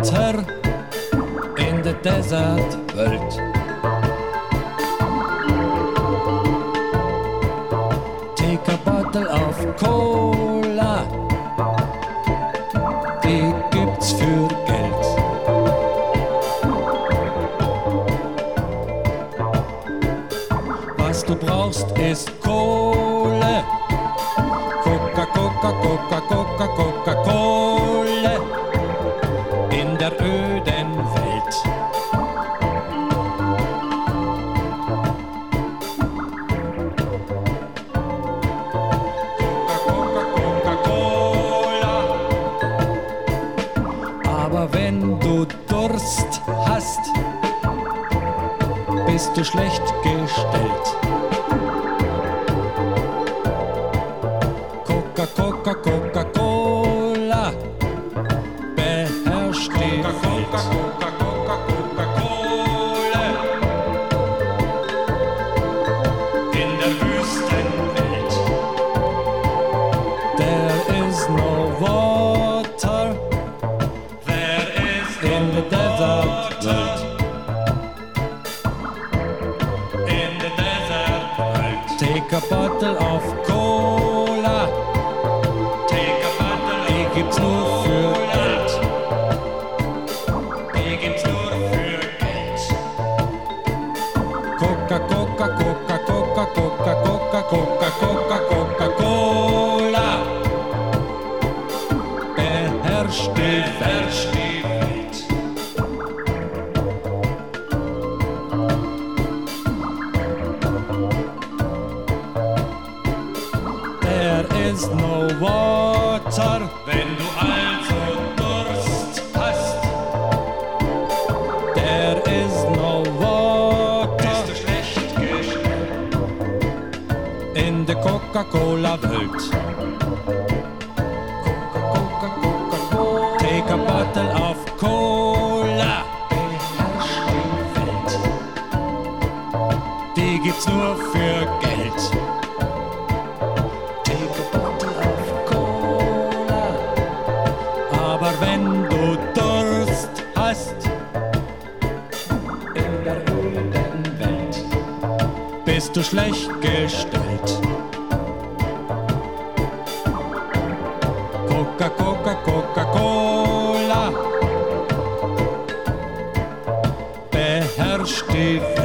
water in the desert world. Take a bottle of Cola, die gibt's für Geld. Was du brauchst ist Kohle, Coca-Cola in der öden Welt. Coca-Cola. Aber wenn du Durst hast, bist du schlecht gestellt. Coca-Cola beherrscht die Welt. Coca-Cola in der Wüstenwelt. There is no water, there is in the desert world. In the desert world. Take a bottle of Cola. Gibt's nur für Geld. Die gibt's nur für Geld. Coca-Cola beherrscht die Welt. There is no water. Wenn du also Durst hast, there is no water. Bist du schlecht gestellt in der Coca-Cola-Welt. Coca-Cola. Take a bottle of Cola. Beherrscht die Welt. Die gibt's nur für Geld. Aber wenn du Durst hast in der öden Welt, bist du schlecht gestellt. Coca-Cola beherrscht die Welt.